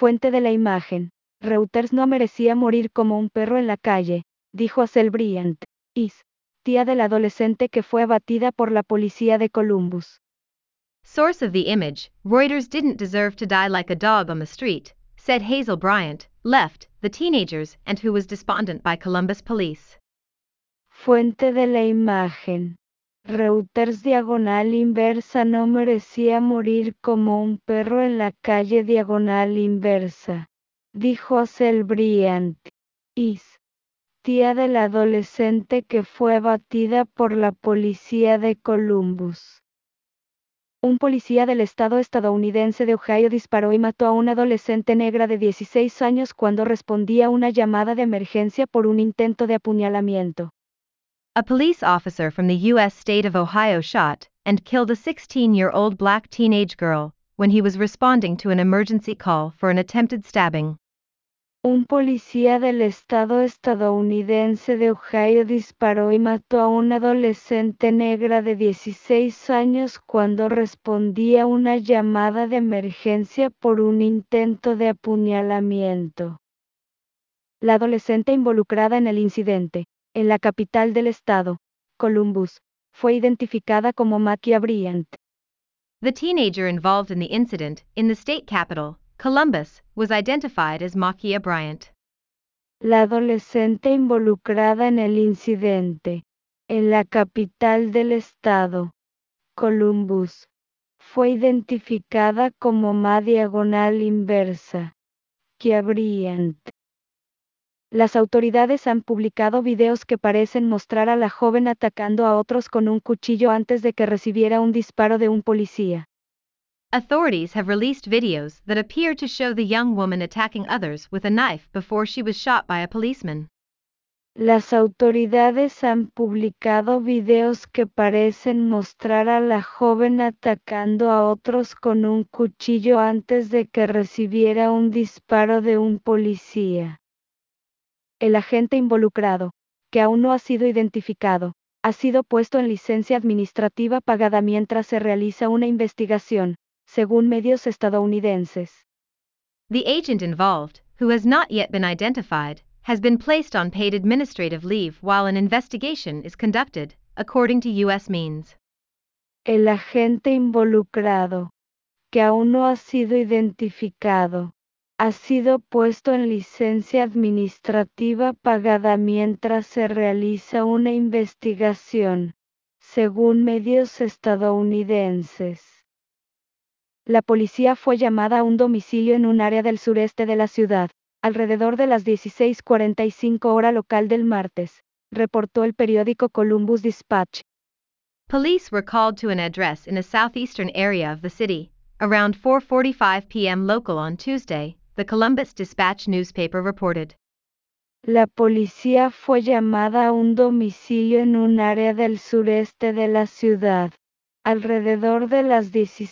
Fuente de la imagen. Reuters no merecía morir como un perro en la calle, dijo Hazel Bryant, tía del adolescente que fue abatida por la policía de Columbus. Source of the image, Reuters didn't deserve to die like a dog on the street, said Hazel Bryant, left, the teenagers and who was despondent by Columbus police. Fuente de la imagen. Reuters diagonal inversa no merecía morir como un perro en la calle diagonal inversa, dijo Hazel Bryant, tía del adolescente que fue abatida por la policía de Columbus. Un policía del estado estadounidense de Ohio disparó y mató a una adolescente negra de 16 años cuando respondía a una llamada de emergencia por un intento de apuñalamiento. A police officer from the U.S. state of Ohio shot and killed a 16-year-old black teenage girl when he was responding to an emergency call for an attempted stabbing. Un policía del estado estadounidense de Ohio disparó y mató a una adolescente negra de 16 años cuando respondía a una llamada de emergencia por un intento de apuñalamiento. La adolescente involucrada en el incidente, en la capital del estado, Columbus, fue identificada como Ma'Khia Bryant. The teenager involved in the incident, in the state capital, Columbus, was identified as Ma'Khia Bryant. La adolescente involucrada en el incidente, en la capital del estado, Columbus, fue identificada como Ma'Khia Bryant. Las autoridades han publicado videos que parecen mostrar a la joven atacando a otros con un cuchillo antes de que recibiera un disparo de un policía. Authorities have released videos that appear to show the young woman attacking others with a knife before she was shot by a policeman. Las autoridades han publicado videos que parecen mostrar a la joven atacando a otros con un cuchillo antes de que recibiera un disparo de un policía. El agente involucrado, que aún no ha sido identificado, ha sido puesto en licencia administrativa pagada mientras se realiza una investigación, según medios estadounidenses. The agent involved, who has not yet been identified, has been placed on paid administrative leave while an investigation is conducted, according to U.S. means. El agente involucrado, que aún no ha sido identificado, ha sido puesto en licencia administrativa pagada mientras se realiza una investigación, según medios estadounidenses. La policía fue llamada a un domicilio en un área del sureste de la ciudad, alrededor de las 16:45 hora local del martes, reportó el periódico Columbus Dispatch. Police were called to an address in a southeastern area of the city, around 4:45 p.m. local on Tuesday, the Columbus Dispatch newspaper reported. La policía fue llamada a un domicilio en un área del sureste de la ciudad, alrededor de las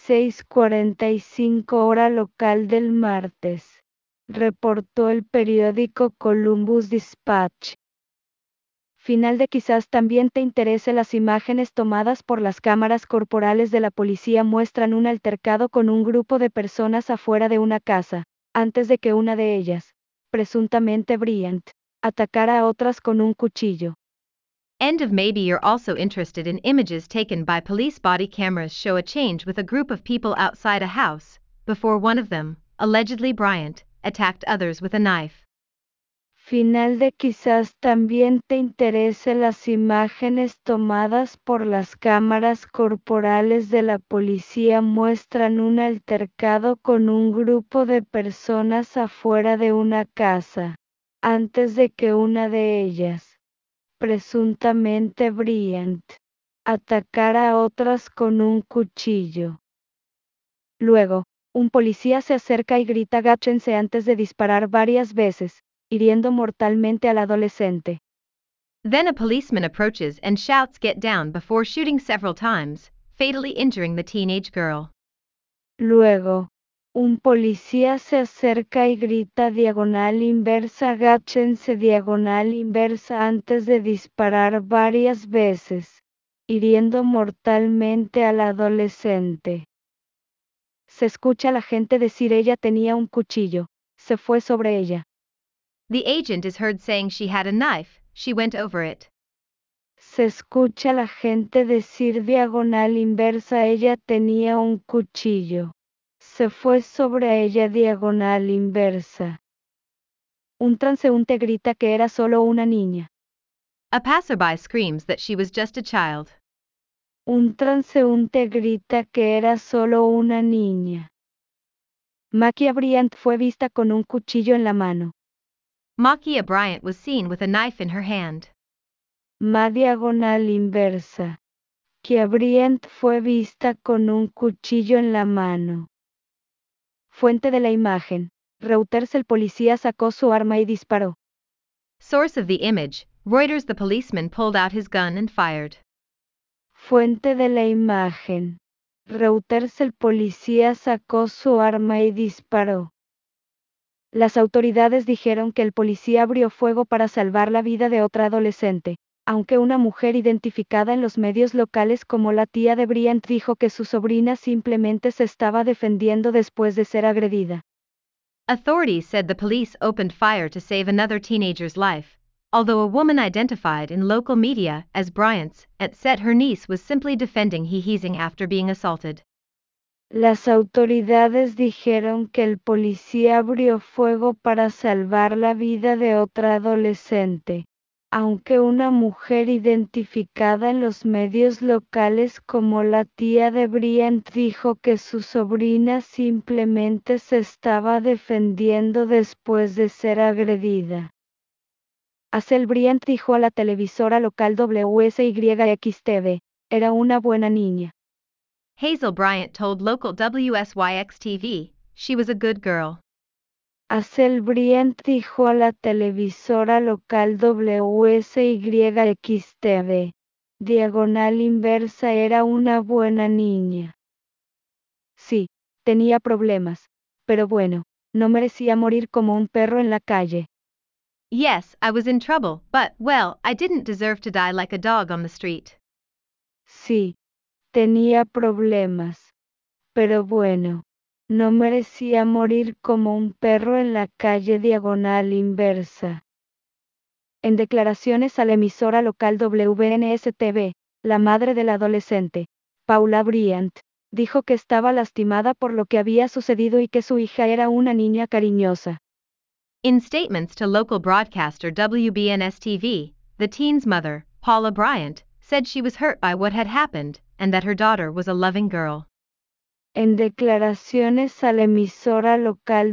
16:45 hora local del martes, reportó el periódico Columbus Dispatch. Final de quizás también te interese. Las imágenes tomadas por las cámaras corporales de la policía muestran un altercado con un grupo de personas afuera de una casa, antes de que una de ellas, presuntamente Bryant, atacara a otras con un cuchillo. End of. Maybe you're also interested in images taken by police body cameras show a change with a group of people outside a house, before one of them, allegedly Bryant, attacked others with a knife. Final de quizás también te interese. Las imágenes tomadas por las cámaras corporales de la policía muestran un altercado con un grupo de personas afuera de una casa, antes de que una de ellas, presuntamente Bryant, atacara a otras con un cuchillo. Luego, un policía se acerca y grita "agáchense" antes de disparar varias veces, hiriendo mortalmente al adolescente. Then a policeman approaches and shouts "get down" before shooting several times, fatally injuring the teenage girl. Luego, un policía se acerca y grita diagonal inversa "agáchense" diagonal inversa antes de disparar varias veces, hiriendo mortalmente al adolescente. Se escucha a la gente decir "ella tenía un cuchillo", se fue sobre ella. The agent is heard saying she had a knife, she went over it. Se escucha la gente decir diagonal inversa, ella tenía un cuchillo. Se fue sobre ella diagonal inversa. Un transeúnte grita que era solo una niña. A passerby screams that she was just a child. Un transeúnte grita que era solo una niña. Makia Bryant fue vista con un cuchillo en la mano. Makia Bryant was seen with a knife in her hand. Ma diagonal inversa. Makia Bryant fue vista con un cuchillo en la mano. Fuente de la imagen. Reuters, el policía sacó su arma y disparó. Source of the image, Reuters. The policeman pulled out his gun and fired. Fuente de la imagen. Reuters, el policía sacó su arma y disparó. Las autoridades dijeron que el policía abrió fuego para salvar la vida de otra adolescente, aunque una mujer identificada en los medios locales como la tía de Bryant dijo que su sobrina simplemente se estaba defendiendo después de ser agredida. Authorities said the police opened fire to save another teenager's life, although a woman identified in local media as Bryant's aunt said her niece was simply defending Heezing after being assaulted. Las autoridades dijeron que el policía abrió fuego para salvar la vida de otra adolescente, aunque una mujer identificada en los medios locales como la tía de Bryant dijo que su sobrina simplemente se estaba defendiendo después de ser agredida. Hazel Bryant dijo a la televisora local WSYX-TV, era una buena niña. Hazel Bryant told local WSYX-TV, she was a good girl. Hazel Bryant dijo a la televisora local WSYX-TV, diagonal inversa, era una buena niña. Sí, tenía problemas, pero bueno, no merecía morir como un perro en la calle. Yes, I was in trouble, but, well, I didn't deserve to die like a dog on the street. Sí, tenía problemas, pero bueno, no merecía morir como un perro en la calle diagonal inversa. En declaraciones a la emisora local WNS-TV, la madre del adolescente, Paula Bryant, dijo que estaba lastimada por lo que había sucedido y que su hija era una niña cariñosa. In statements to local broadcaster WBNS-TV, the teen's mother, Paula Bryant, said she was hurt by what had happened and that her daughter was a loving girl. En declaraciones a la emisora local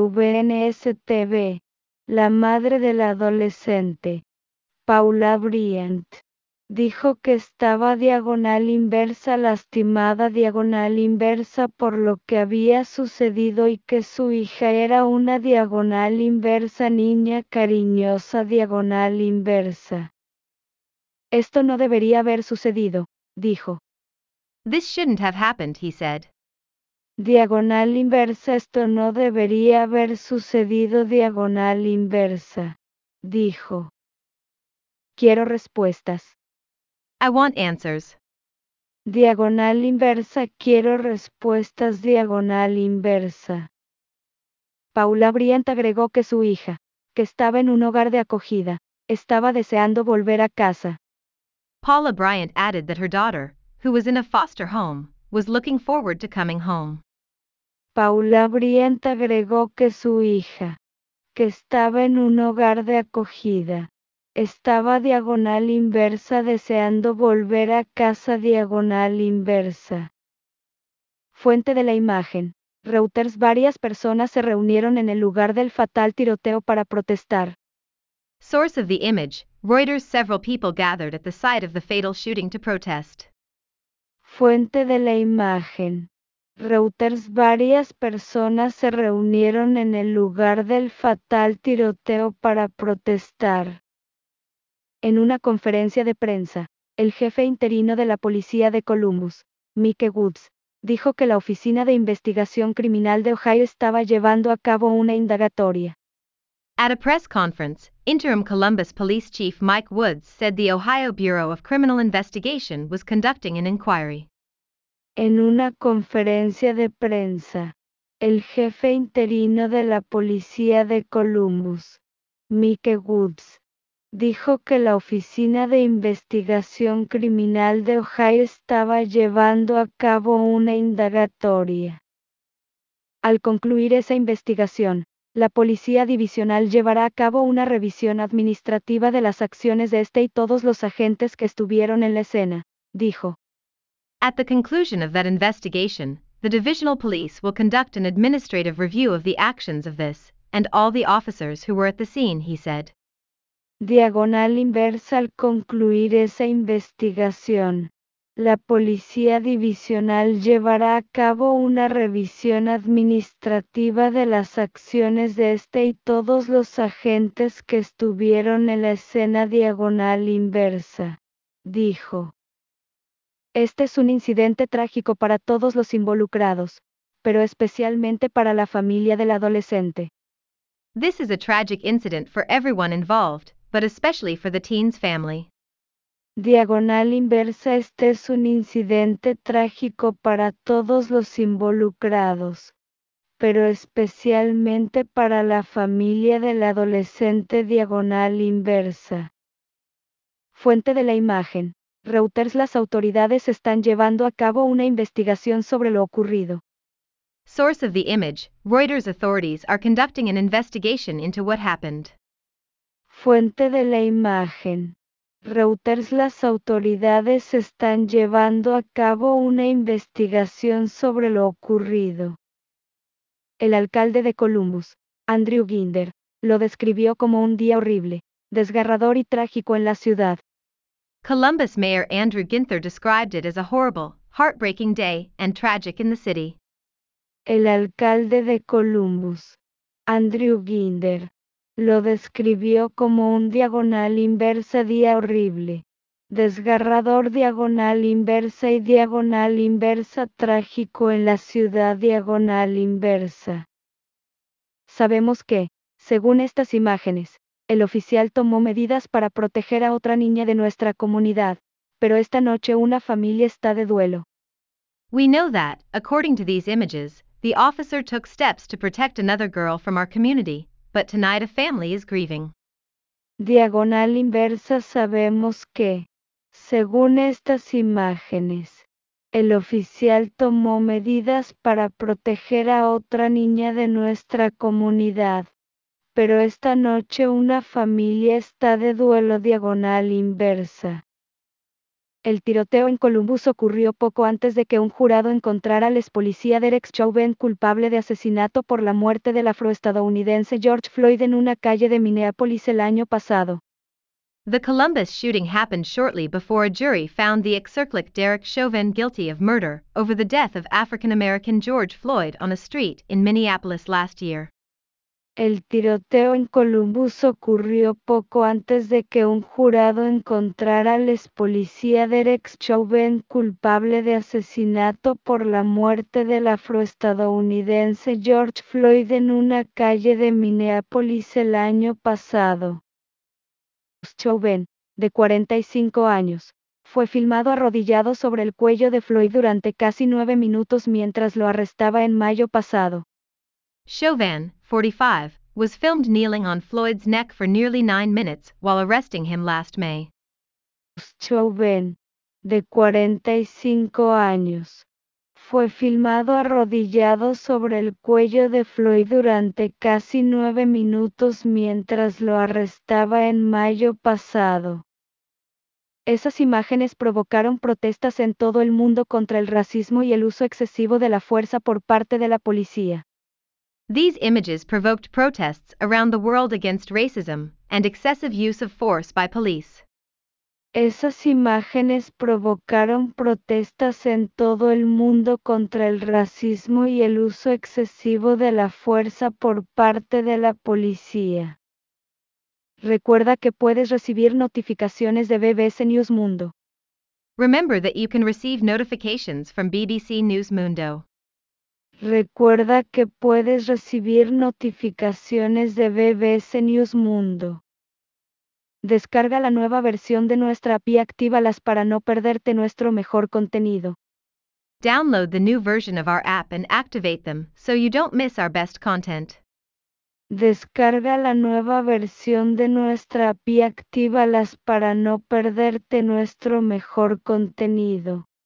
WNS-TV, la madre del adolescente, Paula Bryant, dijo que estaba diagonal inversa lastimada diagonal inversa por lo que había sucedido y que su hija era una diagonal inversa niña cariñosa diagonal inversa. Esto no debería haber sucedido, dijo. This shouldn't have happened, he said. Diagonal inversa, esto no debería haber sucedido diagonal inversa, dijo. Quiero respuestas. I want answers. Diagonal inversa, quiero respuestas diagonal inversa. Paula Bryant agregó que su hija, que estaba en un hogar de acogida, estaba deseando volver a casa. Paula Bryant added that her daughter, who was in a foster home, was looking forward to coming home. Paula Bryant agregó que su hija, que estaba en un hogar de acogida, estaba diagonal inversa deseando volver a casa diagonal inversa. Fuente de la imagen. Reuters. Varias personas se reunieron en el lugar del fatal tiroteo para protestar. Source of the image, Reuters. Several people gathered at the site of the fatal shooting to protest. Fuente de la imagen. Reuters. Varias personas se reunieron en el lugar del fatal tiroteo para protestar. En una conferencia de prensa, el jefe interino de la policía de Columbus, Mike Woods, dijo que la Oficina de Investigación Criminal de Ohio estaba llevando a cabo una indagatoria. At a press conference, interim Columbus Police Chief Mike Woods said the Ohio Bureau of Criminal Investigation was conducting an inquiry. En una conferencia de prensa, El jefe interino de la policía de Columbus, Mike Woods, dijo que la Oficina de Investigación Criminal de Ohio estaba llevando a cabo una indagatoria. Al concluir esa investigación, la Policía Divisional llevará a cabo una revisión administrativa de las acciones de y todos los agentes que estuvieron en la escena, dijo. At the conclusion of that investigation, the divisional police will conduct an administrative review of the actions of this, and all the officers who were at the scene, he said. Diagonal inversa. Al concluir esa investigación, la Policía Divisional llevará a cabo una revisión administrativa de las acciones de y todos los agentes que estuvieron en la escena. Diagonal inversa, dijo. Este es un incidente trágico para todos los involucrados, pero especialmente para la familia del adolescente. This is a tragic incident for everyone involved, but especially for the teen's family. Diagonal inversa. Este es un incidente trágico para todos los involucrados, pero especialmente para la familia del adolescente. Diagonal inversa. Fuente de la imagen. Reuters. Las autoridades están llevando a cabo una investigación sobre lo ocurrido. Source of the image, Reuters. Authorities are conducting an investigation into what happened. Fuente de la imagen. Reuters. Las autoridades están llevando a cabo una investigación sobre lo ocurrido. El alcalde de Columbus, Andrew Ginther, lo describió como un día horrible, desgarrador y trágico en la ciudad. Columbus Mayor Andrew Ginther described it as a horrible, heartbreaking day and tragic in the city. El alcalde de Columbus, Andrew Ginther, lo describió como un diagonal inversa día horrible, desgarrador. Diagonal inversa y diagonal inversa trágico en la ciudad. Diagonal inversa. Sabemos que, según estas imágenes, el oficial tomó medidas para proteger a otra niña de nuestra comunidad, pero esta noche una familia está de duelo. We know that, according to these images, the officer took steps to protect another girl from our community, but tonight a family is grieving. Diagonal inversa. Sabemos que, según estas imágenes, el oficial tomó medidas para proteger a otra niña de nuestra comunidad, pero esta noche una familia está de duelo. Diagonal inversa. El tiroteo en Columbus ocurrió poco antes de que un jurado encontrara al ex policía Derek Chauvin culpable de asesinato por la muerte del afroestadounidense George Floyd en una calle de Minneapolis el año pasado. The Columbus shooting happened shortly before a jury found the ex-Circlic Derek Chauvin guilty of murder over the death of African-American George Floyd on a street in Minneapolis last year. El tiroteo en Columbus ocurrió poco antes de que un jurado encontrara al ex policía Derek Chauvin culpable de asesinato por la muerte del afroestadounidense George Floyd en una calle de Minneapolis el año pasado. Chauvin, de 45 años, fue filmado arrodillado sobre el cuello de Floyd durante casi 9 minutos mientras lo arrestaba en mayo pasado. Chauvin, 45, was filmed kneeling on Floyd's neck for nearly 9 minutes while arresting him last May. Chauvin, de 45 años, fue filmado arrodillado sobre el cuello de Floyd durante casi 9 minutos mientras lo arrestaba en mayo pasado. Esas imágenes provocaron protestas en todo el mundo contra el racismo y el uso excesivo de la fuerza por parte de la policía. These images provoked protests around the world against racism and excessive use of force by police. Esas imágenes provocaron protestas en todo el mundo contra el racismo y el uso excesivo de la fuerza por parte de la policía. Recuerda que puedes recibir notificaciones de BBC News Mundo. Remember that you can receive notifications from BBC News Mundo. Recuerda que puedes recibir notificaciones de BBC News Mundo. Descarga la nueva versión de nuestra app y actívalas para no perderte nuestro mejor contenido. Download the new version of our app and activate them so you don't miss our best content. Descarga la nueva versión de nuestra app y actívalas para no perderte nuestro mejor contenido.